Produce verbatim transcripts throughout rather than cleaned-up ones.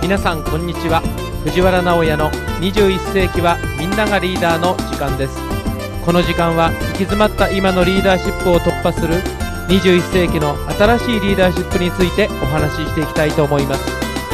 皆さんこんにちは。藤原直哉のにじゅういっ世紀はみんながリーダーの時間です。この時間は行き詰まった今のリーダーシップを突破するにじゅういっ世紀の新しいリーダーシップについてお話ししていきたいと思います。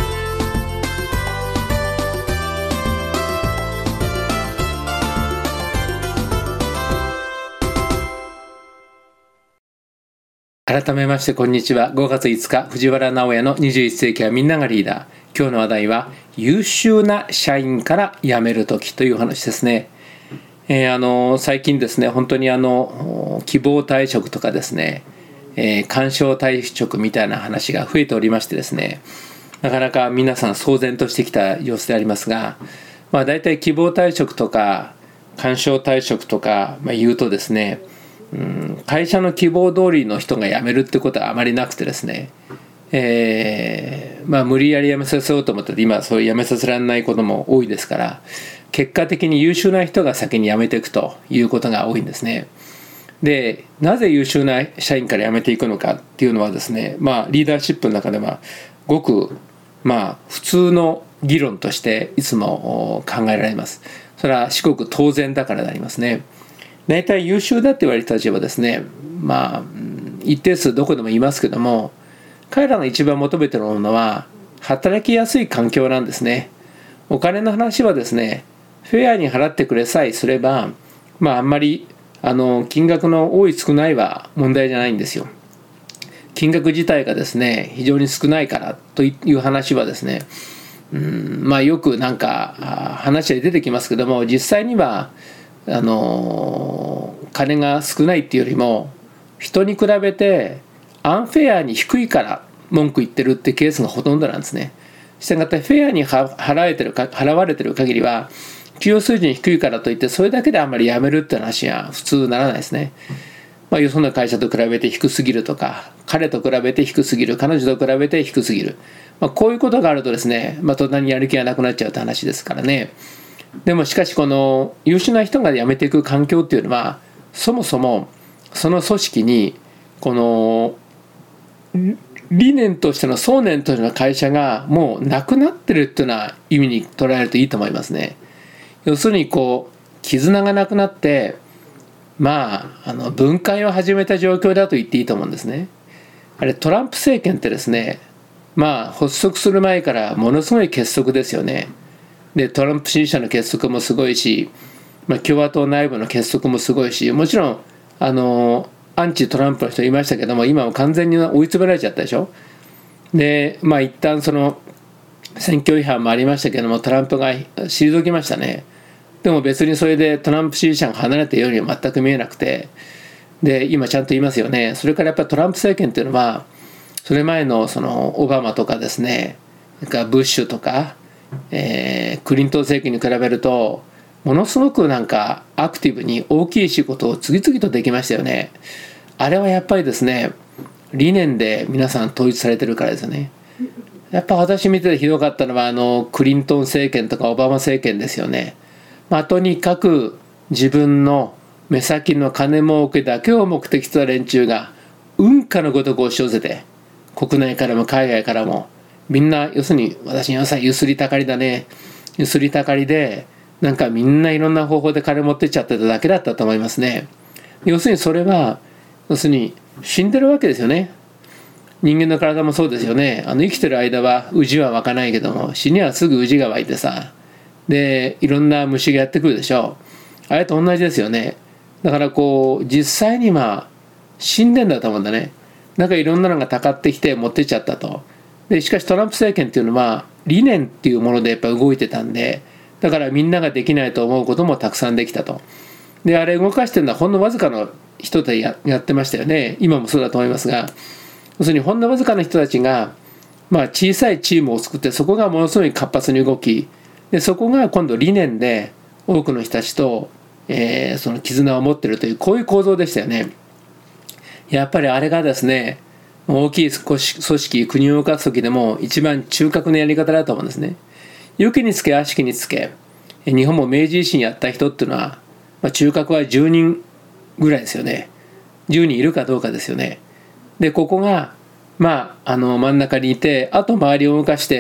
改めましてこんにちは。ごがついつか藤原直哉のにじゅういっ世紀はみんながリーダー。今日の話題は優秀な社員から辞めるときという話ですね。えー、あの最近ですね、本当にあの希望退職とかですね、えー、干渉退職みたいな話が増えておりましてですね、なかなか皆さん騒然としてきた様子でありますが、まあ、大体希望退職とか干渉退職とか、まあ、言うとですね、うん、会社の希望通りの人が辞めるってことはあまりなくてですね、えーまあ、無理やり辞めさせようと思って今そういう辞めさせられないことも多いですから、結果的に優秀な人が先に辞めていくということが多いんですね。で、なぜ優秀な社員から辞めていくのかっていうのはですね、まあ、リーダーシップの中ではごくまあ普通の議論としていつも考えられます。それは至極当然だからでありますね。大体優秀だって言われる人たちはですね、まあ一定数どこでもいますけども、彼らが一番求めているものは働きやすい環境なんですね。お金の話はですね、フェアに払ってくれさえすれば、まああんまりあの金額の多い少ないは問題じゃないんですよ。金額自体がですね非常に少ないからという話はですね、うんまあよくなんか話で出てきますけども、実際にはあの金が少ないっていうよりも人に比べてアンフェアに低いから文句言ってるってケースがほとんどなんですね。したがってフェアに払えてるか払われてる限りは給与水準低いからといってそれだけであんまりやめるって話は普通ならないですね。まあ、よその会社と比べて低すぎるとか、彼と比べて低すぎる、彼女と比べて低すぎる、まあ、こういうことがあるとですね、まあ、途端にやる気がなくなっちゃうって話ですからね。でもしかしこの優秀な人が辞めていく環境っていうのはそもそもその組織にこの理念としての想念としての会社がもうなくなってるっていうような意味に捉えるといいと思いますね。要するにこう絆がなくなってまああの分解を始めた状況だと言っていいと思うんですね。あれトランプ政権ってですね、まあ発足する前からものすごい結束ですよね。でトランプ支持者の結束もすごいし、まあ、共和党内部の結束もすごいし、もちろんあのアンチトランプの人いましたけども、今は完全に追い詰められちゃったでしょ。でまあ一旦その選挙違反もありましたけどもトランプが退きましたね。でも別にそれでトランプ支持者が離れたようには全く見えなくて、で今ちゃんと言いますよね。それからやっぱりトランプ政権っていうのはそれ前のそのオバマとかですね、それからブッシュとかえー、クリントン政権に比べるとものすごくなんかアクティブに大きい仕事を次々とできましたよね。あれはやっぱりですね理念で皆さん統一されてるからですよね。やっぱ私見ててひどかったのはあのクリントン政権とかオバマ政権ですよね。まあ、とにかく自分の目先の金儲けだけを目的とした連中が運河のごとく押し寄せて、国内からも海外からもみんな要するに私にはさゆすりたかりだねゆすりたかりでなんかみんないろんな方法で金持ってっちゃってただけだったと思いますね。要するにそれは要するに死んでるわけですよね。人間の体もそうですよね。あの生きてる間はウジは湧かないけども死にはすぐウジが湧いてさ、でいろんな虫がやってくるでしょう。あれと同じですよね。だからこう実際にまあ死んでんだと思うんだね。なんかいろんなのがたかってきて持ってっちゃったと。でしかしトランプ政権っていうのは理念っていうものでやっぱ動いてたんで、だからみんなができないと思うこともたくさんできたと。であれ動かしてるのはほんのわずかの人で や, やってましたよね。今もそうだと思いますが、要するにほんのわずかな人たちが、まあ、小さいチームを作ってそこがものすごい活発に動き、でそこが今度理念で多くの人たちと、えー、その絆を持っているというこういう構造でしたよね。やっぱりあれがですね大きい組織国を動かす時でも一番中核のやり方だと思うんですね。良きにつけ悪しきにつけ、日本も明治維新やった人っていうのは、まあ、中核はじゅうにんぐらいですよね。じゅうにんいるかどうかですよね。でここがまああの真ん中にいて、あと周りを動かして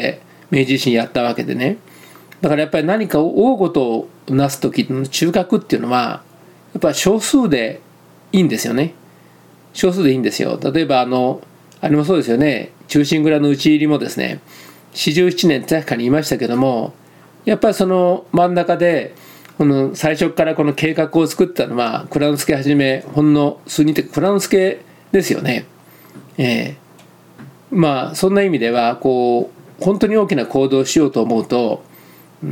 明治維新やったわけでね。だからやっぱり何か大事をなす時の中核っていうのはやっぱり少数でいいんですよね。少数でいいんですよ。例えばあのあれもそうですよね。忠臣蔵の討ち入りもですね、四十七年って確かに言いましたけども、やっぱりその真ん中でこの最初からこの計画を作ったのは蔵之介はじめほんの数人というか蔵之介ですよね。えー、まあそんな意味ではこう本当に大きな行動をしようと思うと、うん、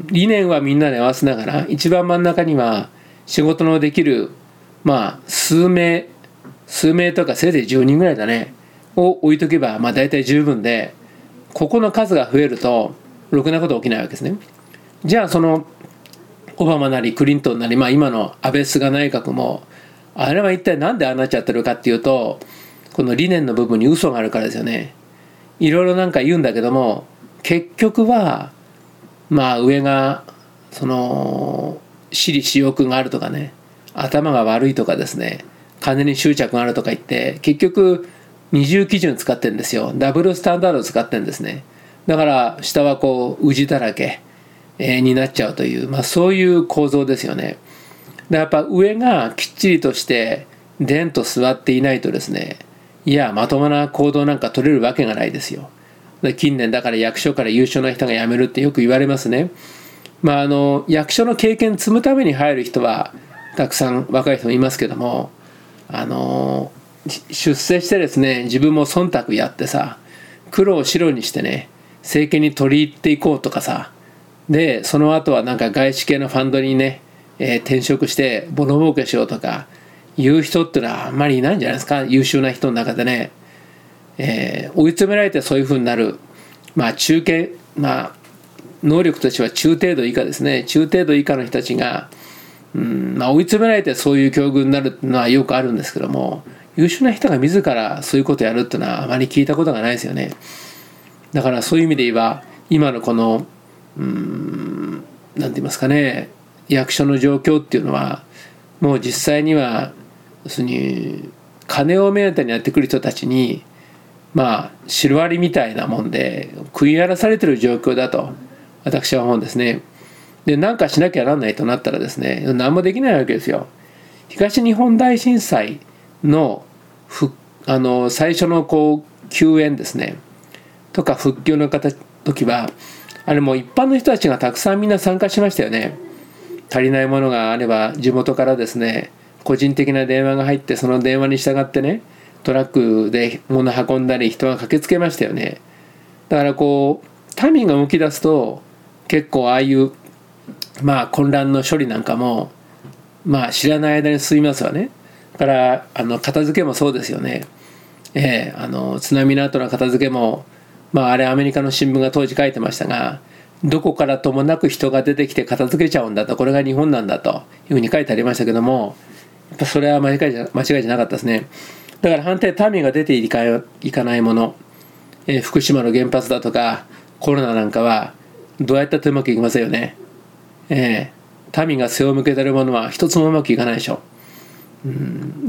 理念はみんなで合わせながら一番真ん中には仕事のできるまあ数名数名とかせいぜいじゅうにんぐらいだねを置いとけばまあ大体十分で、ここの数が増えるとろくなこと起きないわけですね。じゃあそのオバマなりクリントンなり、まあ、今の安倍菅内閣もあれは一体何でああなっちゃってるかっていうと、この理念の部分に嘘があるからですよね。いろいろなんか言うんだけども結局はまあ上がその私利私欲があるとかね、頭が悪いとかですね、金に執着があるとか言って結局二重基準使ってるんですよ。ダブルスタンダードを使ってるんですね。だから下はこう氏だらけ、えー、になっちゃうという、まあ、そういう構造ですよね。でやっぱ上がきっちりとしてでんと座っていないとですね、いやまともな行動なんか取れるわけがないですよ。で近年だから役所から優秀な人が辞めるってよく言われますね。まああの役所の経験積むために入る人はたくさん若い人もいますけども、あの出世してですね自分も忖度やってさ、苦労を白にしてね政権に取り入っていこうとかさ、でその後はなんか外資系のファンドにね、えー、転職してボロ儲けしようとかいう人ってのはあんまりいないんじゃないですか、優秀な人の中でね。えー、追い詰められてそういうふうになる、まあ中堅、まあ能力としては中程度以下ですね、中程度以下の人たちが、うんまあ、追い詰められてそういう境遇になるっていうのはよくあるんですけども、優秀な人が自らそういうことをやるっていうのはあまり聞いたことがないですよね。だからそういう意味で言えば今のこのうーんなんて言いますかね、役所の状況っていうのはもう実際には要するに金を目当てにやってくる人たちにまあシロアリみたいなもんで食い荒らされてる状況だと私は思うんですね。で何かしなきゃならないとなったらですね何もできないわけですよ。東日本大震災のふあの最初のこう救援ですねとか復旧の形時はあれも一般の人たちがたくさんみんな参加しましたよね。足りないものがあれば地元からですね個人的な電話が入って、その電話に従ってねトラックで物運んだり人が駆けつけましたよね。だからこう民が動き出すと結構ああいうまあ混乱の処理なんかもまあ知らない間に進みますわね。だからあの片付けもそうですよね。ええ、あの津波の後の片付けもまああれアメリカの新聞が当時書いてましたが、どこからともなく人が出てきて片付けちゃうんだと、これが日本なんだというふうに書いてありましたけども、やっぱそれは間違いじゃ間違いじゃなかったですね。だから反対民が出ていかいかないもの、えー、福島の原発だとかコロナなんかはどうやったってうまくいきませんよね。えー、民が背を向けてるものは一つもうまくいかないでしょ。うん、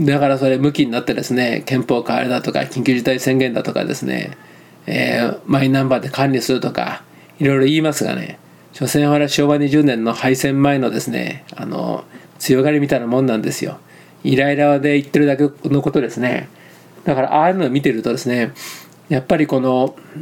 だからそれ向きになってですね憲法変えるだとか緊急事態宣言だとかですね、えー、マイナンバーで管理するとかいろいろ言いますがね、所詮は昭和にじゅうねんの敗戦前のですねあの強がりみたいなもんなんですよ。イライラで言ってるだけのことですね。だからああいうのを見てるとですね、やっぱりこの、うん、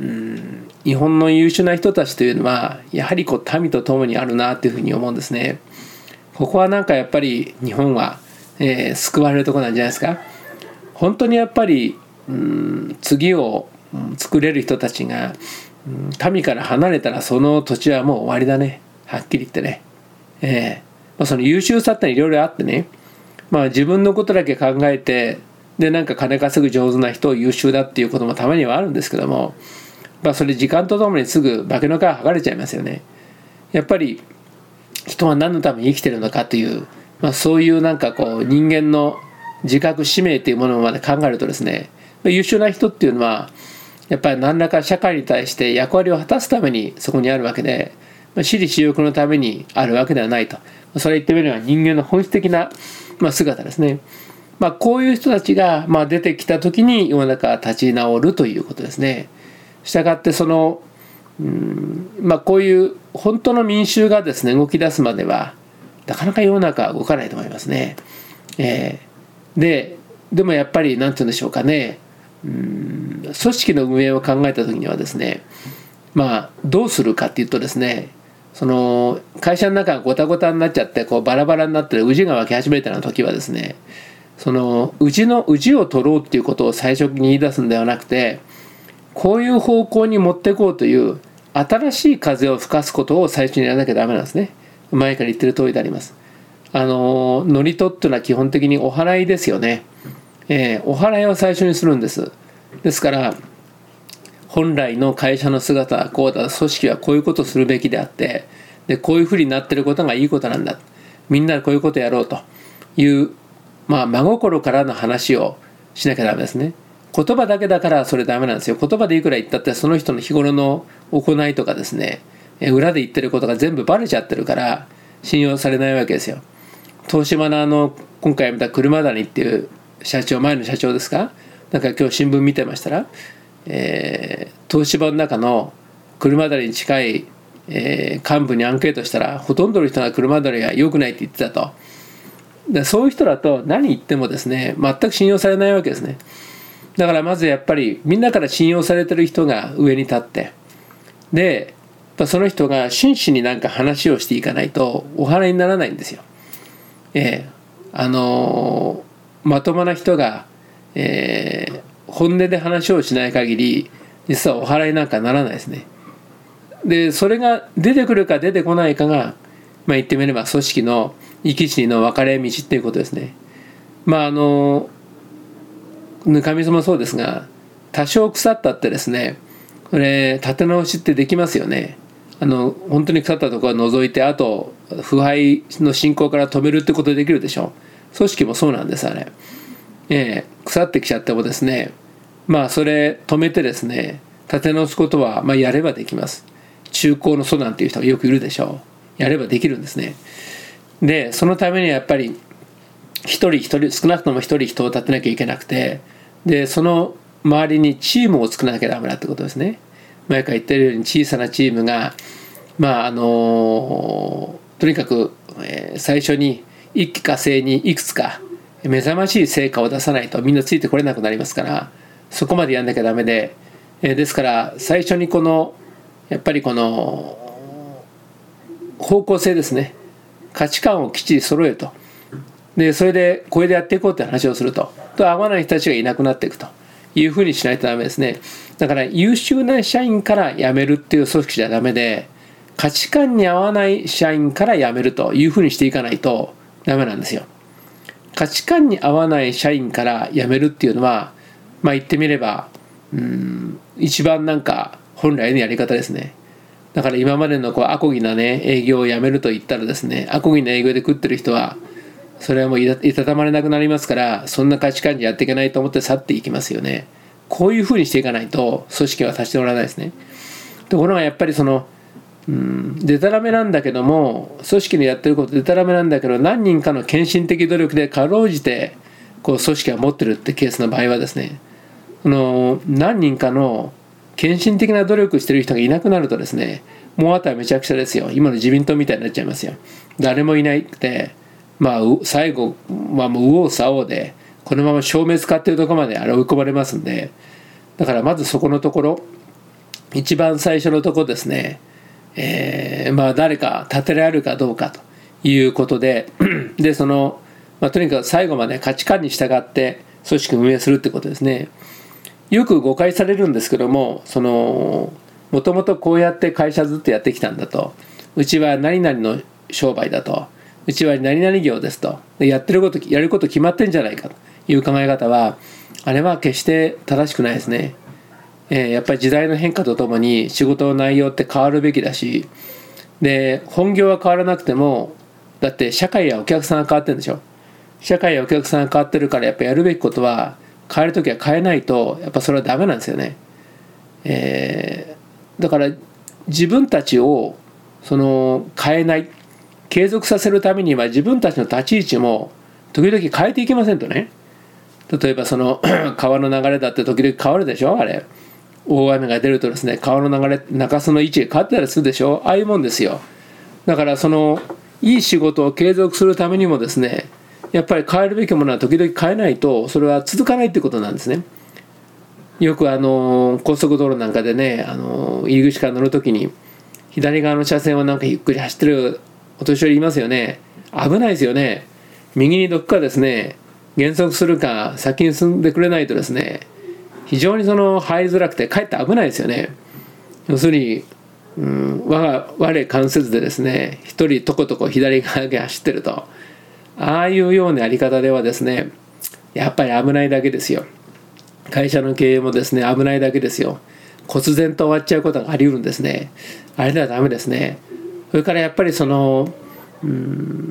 日本の優秀な人たちというのはやはりこう民と共にあるなというふうに思うんですね。ここはなんかやっぱり日本は、えー、救われるところなんじゃないですか。本当にやっぱり、うん、次を作れる人たちが、うん、民から離れたらその土地はもう終わりだね、はっきり言ってね。えーまあ、その優秀さっていろいろあってね、まあ、自分のことだけ考えてでなんか金稼ぐ上手な人を優秀だっていうこともたまにはあるんですけども、まあ、それ時間とともにすぐ化けの皮剥がれちゃいますよね。やっぱり人は何のために生きてるのかという、まあ、そういうなんかこう人間の自覚使命というものまで考えるとですね、優秀な人っていうのはやっぱり何らか社会に対して役割を果たすためにそこにあるわけで、私利私欲のためにあるわけではないと。それ言ってみれば人間の本質的な姿ですね。まあ、こういう人たちがまあ出てきた時に世の中は立ち直るということですね。したがってそのうんまあ、こういう本当の民衆がですね動き出すまではなかなか世の中は動かないと思いますね。えー、ででもやっぱり何て言うんでしょうかね、うん組織の運営を考えた時にはですね、まあどうするかっていうとですね、その会社の中がゴタゴタになっちゃってこうバラバラになって氏が湧き始めたような時はですね、その氏の氏を取ろうっていうことを最初に言い出すんではなくて、こういう方向に持っていこうという新しい風を吹かすことを最初にやらなきゃダメなんですね。前から言ってる通りであります。あの祝詞っていうのは基本的にお祓いですよね。えー、お祓いを最初にするんです。ですから本来の会社の姿はこうだ、組織はこういうことをするべきであって、でこういうふうになってることがいいことなんだ、みんなでこういうことをやろうという、まあ、真心からの話をしなきゃダメですね。言葉だけだからそれダメなんですよ。言葉でいくら言ったってその人の日頃の行いとかですね、裏で言ってることが全部バレちゃってるから信用されないわけですよ。東芝のあの今回見た車谷っていう社長、前の社長ですか、なんか今日新聞見てましたら、えー、東芝の中の車谷に近い、えー、幹部にアンケートしたらほとんどの人が車谷が良くないって言ってたと。でそういう人だと何言ってもですね全く信用されないわけですね。だからまずやっぱりみんなから信用されてる人が上に立って、でやっぱその人が真摯になんか話をしていかないとお祓いにならないんですよ。えー、あのー、まともな人が、えー、本音で話をしない限り実はお祓いなんかならないですね。でそれが出てくるか出てこないかが、まあ、言ってみれば組織の生き死にの分かれ道っていうことですね。まああのぬかみそもそうですが、多少腐ったってですね、これ立て直しってできますよね。あの本当に腐ったところは除いて、あと腐敗の進行から止めるってことできるでしょ。組織もそうなんですあれ。えー、腐ってきちゃってもですね、まあそれ止めてですね立て直すことはまあやればできます。中高の祖なんていう人がよくいるでしょう。やればできるんですね。でそのためにはやっぱり一人一人、少なくとも一人人を立てなきゃいけなくて、でその周りにチームを作らなきゃダメだってことですね。前から言ってるように小さなチームがまああのとにかく、えー、最初に一気呵成にいくつか目覚ましい成果を出さないとみんなついてこれなくなりますから、そこまでやんなきゃダメで、えー、ですから最初にこのやっぱりこの方向性ですね、価値観をきっちり揃えると。でそれでこれでやっていこうって話をするとと合わない人たちがいなくなっていくというふうにしないとダメですね。だから優秀な社員から辞めるっていう組織じゃダメで、価値観に合わない社員から辞めるというふうにしていかないとダメなんですよ。価値観に合わない社員から辞めるっていうのは、まあ言ってみればうーん一番なんか本来のやり方ですね。だから今までのこうアコギなね営業をやめると言ったらですね、アコギな営業で食ってる人はそれはもういたたまれなくなりますから、そんな価値観にやっていけないと思って去っていきますよね。こういうふうにしていかないと組織は立ち直らないですね。ところがやっぱりそのうんでたらめなんだけども、組織のやってることでたらめなんだけど、何人かの献身的努力でかろうじてこう組織が持ってるってケースの場合はですね、この何人かの献身的な努力してる人がいなくなるとですね、もうあとはめちゃくちゃですよ。今の自民党みたいになっちゃいますよ。誰もいないくて、まあ最後はもう右往左往でこのまま消滅かっていうところまであれ追い込まれますんで、だからまずそこのところ、一番最初のところですね、えー、まあ誰か立てられるかどうかということででその、まあ、とにかく最後まで価値観に従って組織を運営するってことですね。よく誤解されるんですけども、そのもともとこうやって会社ずっとやってきたんだと、うちは何々の商売だと、うちは何々業ですと、やってることやること決まってんじゃないかという考え方は、あれは決して正しくないですね。えー、やっぱり時代の変化とともに仕事の内容って変わるべきだし、で本業は変わらなくても、だって社会やお客さんが変わってるんでしょ。社会やお客さんが変わってるから、やっぱやるべきことは変えるときは変えないと、やっぱそれはダメなんですよね。えー、だから自分たちをその変えない、継続させるためには自分たちの立ち位置も時々変えていけませんとね。例えばその川の流れだって時々変わるでしょあれ。 大雨が出るとですね、川の流れ中州の位置が変わったりするでしょ。ああいうもんですよ。だからそのいい仕事を継続するためにもですね、やっぱり変えるべきものは時々変えないとそれは続かないってことなんですね。よくあの高速道路なんかでね、あの入り口から乗るときに左側の車線をなんかゆっくり走ってるお年寄りいますよね。危ないですよね。右にどっかですね、減速するか先に進んでくれないとですね、非常にその入りづらくてかえって危ないですよね。要するに、うん、我が我関せずでですね、一人とことこ左側で走ってると、ああいうようなやり方ではですね、やっぱり危ないだけですよ。会社の経営もですね、危ないだけですよ。忽然と終わっちゃうことがあり得るんですね。あれではダメですね。それからやっぱりその、うん、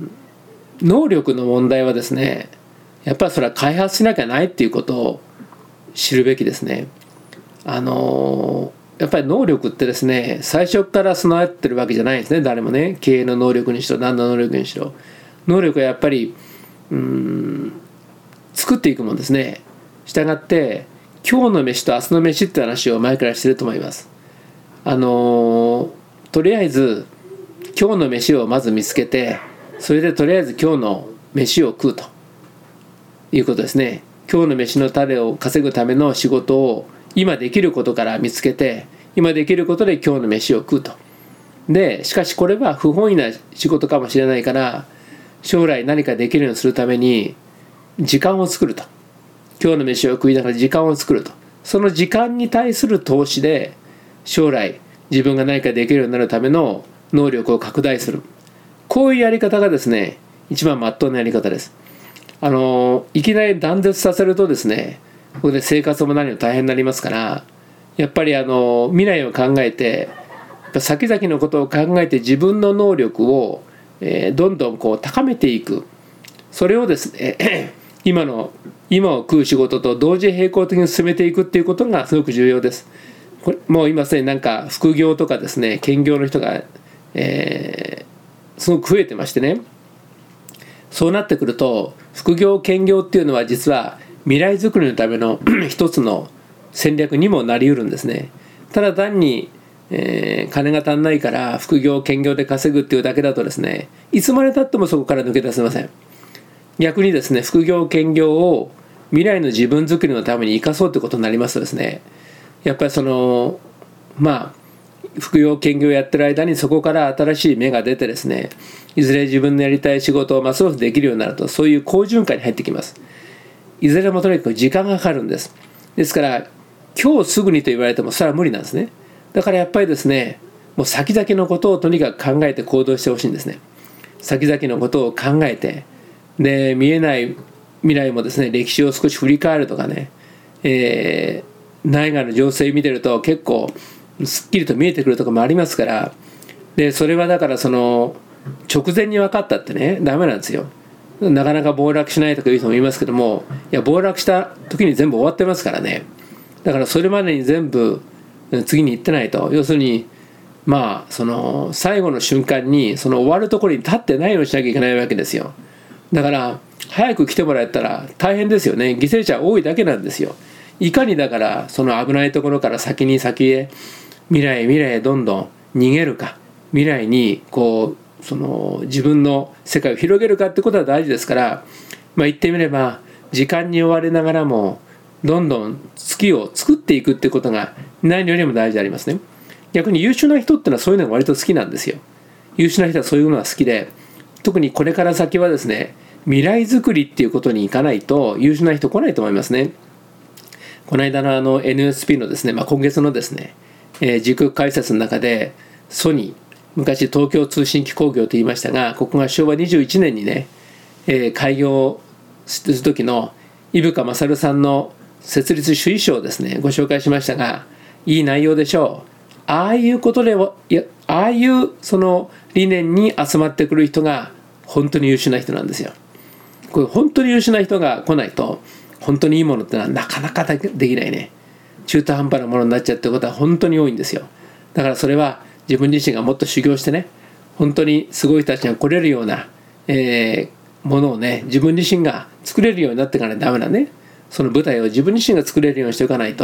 能力の問題はですね、やっぱりそれは開発しなきゃないっていうことを知るべきですね。あのやっぱり能力ってですね、最初から備えてるわけじゃないんですね。誰もね、経営の能力にしろ何の能力にしろ、能力はやっぱりうーん作っていくもんですね。したがって今日の飯と明日の飯って話を前からしてると思います。あのとりあえず今日の飯をまず見つけて、それでとりあえず今日の飯を食うということですね。今日の飯の種を稼ぐための仕事を今できることから見つけて、今できることで今日の飯を食うと。でしかしこれは不本意な仕事かもしれないから、将来何かできるようにするために時間を作ると。今日の飯を食いながら時間を作ると。その時間に対する投資で将来自分が何かできるようになるための能力を拡大する。こういうやり方がですね、一番真っ当なやり方です。あのいきなり断絶させるとですね、ここで生活も何も大変になりますから、やっぱりあの未来を考えて、やっぱ先々のことを考えて自分の能力を、えー、どんどんこう高めていく。それをですね今の今を食う仕事と同時並行的に進めていくっていうことがすごく重要です。これもう今すでになんか副業とかですね、兼業の人が、えー、すごく増えてましてね、そうなってくると副業兼業っていうのは実は未来づくりのための一つの戦略にもなりうるんですね。ただ単に、えー、金が足んないから副業兼業で稼ぐっていうだけだとですね、いつまでたってもそこから抜け出せません。逆にですね、副業兼業を未来の自分づくりのために生かそうってことになりますとですね、やっぱりそのまあ副業兼業やってる間にそこから新しい芽が出てですね、いずれ自分のやりたい仕事をますますできるようになると、そういう好循環に入ってきます。いずれもとにかく時間がかかるんです。ですから今日すぐにと言われてもそれは無理なんですね。だからやっぱりですね、もう先々のことをとにかく考えて行動してほしいんですね。先々のことを考えて、で見えない未来もですね、歴史を少し振り返るとかね、えー、内外の情勢見てると結構すっきりと見えてくるところもありますから、でそれはだからその直前に分かったってねダメなんですよ。なかなか暴落しないとかいう人もいますけども、いや暴落した時に全部終わってますからね。だからそれまでに全部次に行ってないと、要するにまあその最後の瞬間にその終わるところに立ってないようにしなきゃいけないわけですよ。だから早く来てもらえたら大変ですよね。犠牲者多いだけなんですよ。いかにだからその危ないところから先に先へ未来へ未来へどんどん逃げるか、未来にこうその自分の世界を広げるかってことは大事ですから、まあ言ってみれば時間に追われながらもどんどん月を作っていくってことが何よりも大事でありますね。逆に優秀な人ってのはそういうのが割と好きなんですよ。優秀な人はそういうのが好きで、特にこれから先はですね、未来づくりっていうことにいかないと優秀な人来ないと思いますね。この間のあの エヌエスピー のですね、まあ、今月のですね、えー、軸解説の中でソニー、昔東京通信機工業と言いましたが、ここがしょうわにじゅういちねんにね、えー、開業する時の伊深勝さんの設立主意書をですねご紹介しましたが、いい内容でしょう。ああいうことでいやああいうその理念に集まってくる人が本当に優秀な人なんですよ。これ本当に優秀な人が来ないと本当にいいものってのはなかなかできないね。中途半端なものになっちゃうってことは本当に多いんですよ。だからそれは自分自身がもっと修行してね、本当にすごい人たちが来れるような、えー、ものをね自分自身が作れるようになっていかないとダメだね。その舞台を自分自身が作れるようにしておかないと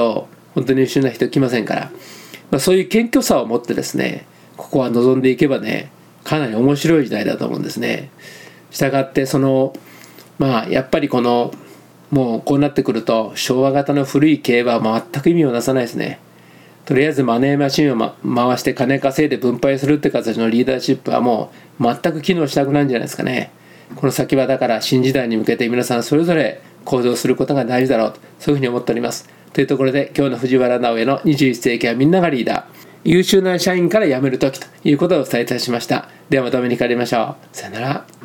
本当に優秀な人来ませんから、まあ、そういう謙虚さを持ってですね、ここは望んでいけばね、かなり面白い時代だと思うんですね。したがってそのまあやっぱりこのもうこうなってくると昭和型の古い経営は全く意味をなさないですね。とりあえずマネーマシンを、ま、回して金稼いで分配するって形のリーダーシップはもう全く機能したくないんじゃないですかね。この先はだから新時代に向けて皆さんそれぞれ行動することが大事だろうと、そういうふうに思っております。というところで今日の藤原直江のにじゅういっ世紀はみんながリーダー、優秀な社員から辞めるときということをお伝えいたしました。ではまたお目にかかりましょう。さよなら。